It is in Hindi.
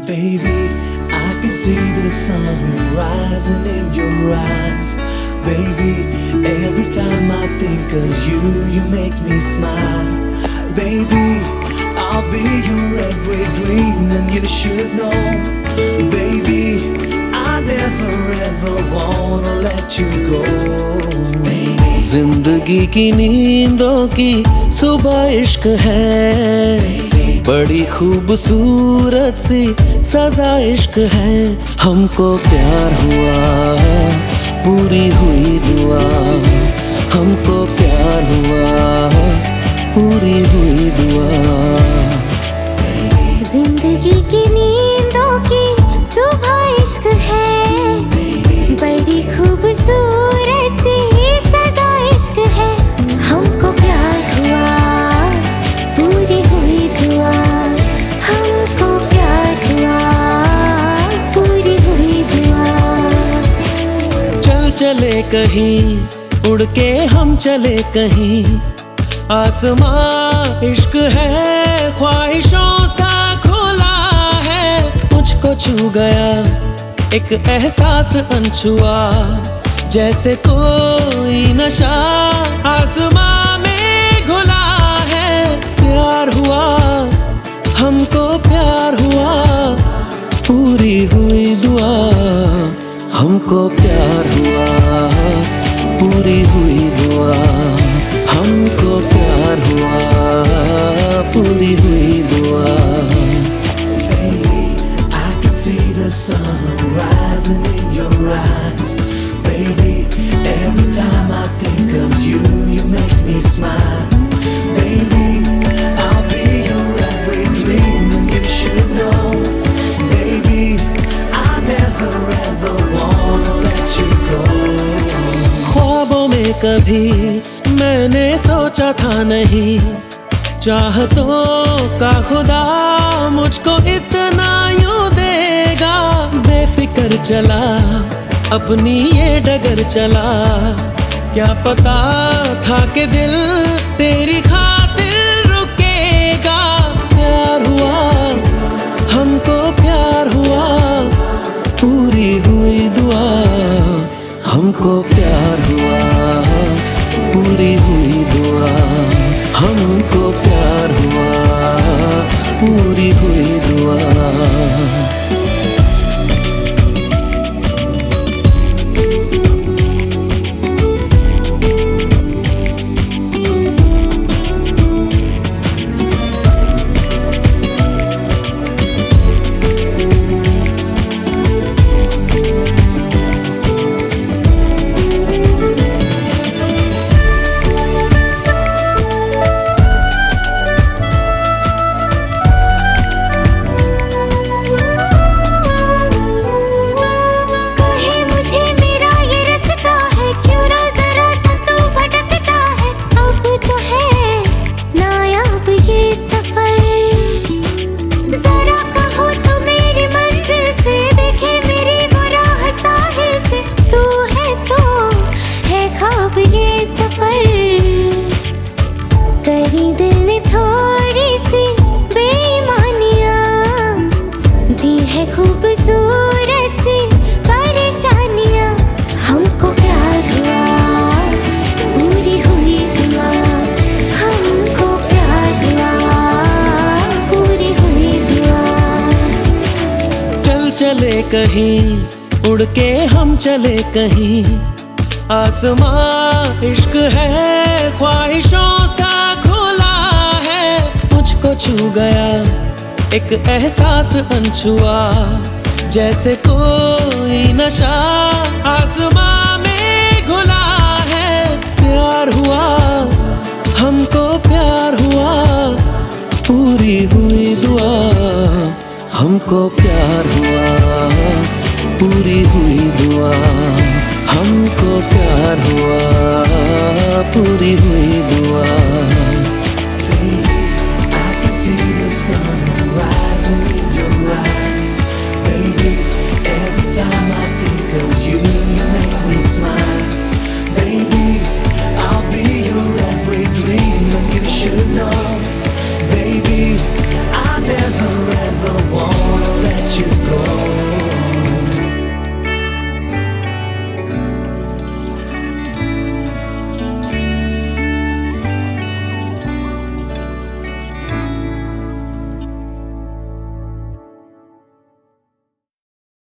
Baby, I can see the sun rising in your eyes. Baby, every time I think of you, you make me smile. Baby, I'll be your every dream and you should know. Baby, I never ever wanna let you go. जिंदगी की नींदों की सुबह इश्क है, बड़ी खूबसूरत सी सजा इश्क है। हमको प्यार हुआ, पूरी हुई दुआ। हमको प्यार हुआ, पूरी हुई दुआ। जिंदगी की नींदों की सुबह इश्क है, बड़ी खूबसूरत सी सजा इश्क है। हमको प्यार हुआ, पूरी हुई दुआ। हमको प्यार हुआ, पूरी हुई दुआ। चल चले कहीं, उड़ के हम चले कहीं। आसमां इश्क है, ख्वाहिशों सा खुला है। मुझको छू गया एक एहसास अनछुआ, जैसे कोई नशा आसमां में घुला है। प्यार हुआ, हमको प्यार हुआ, पूरी हुई दुआ। हमको प्यार हुआ, पूरी हुई दुआ। हमको प्यार हुआ, पूरी हुई दुआ। Baby, I can see the sun rising in your eyes. Baby, every time I think of you, you make me smile. Baby, I'll be your every dream and you should know. Baby, I never ever wanna let you go. ख्वाबों में कभी मैंने सोचा था नहीं, चाहतों का खुदा मुझको इतना यूं देगा। बेफिक्र चला, अपनी ये डगर चला। क्या पता था कि दिल तेरी खातिर रुकेगा। प्यार हुआ, हमको प्यार हुआ, पूरी हुई दुआ। हमको प्यार हुआ, पूरी हुई दुआ। हमको प्यार हुआ, पूरी हुई दुआ। खूबसूरत सी परेशानियां। हमको प्यार हुआ, पूरी हुई दुआ। हमको प्यार हुआ, पूरी हुई दुआ। चल चले कहीं, उड़ के हम चले कहीं। आसमां इश्क है, ख्वाहिशों सा खुला है। मुझको छू गया एक एहसास अनछुआ, जैसे कोई नशा आसमां में घुला है। प्यार हुआ, हमको प्यार हुआ, पूरी हुई दुआ। हमको प्यार हुआ, पूरी हुई दुआ। हमको प्यार हुआ।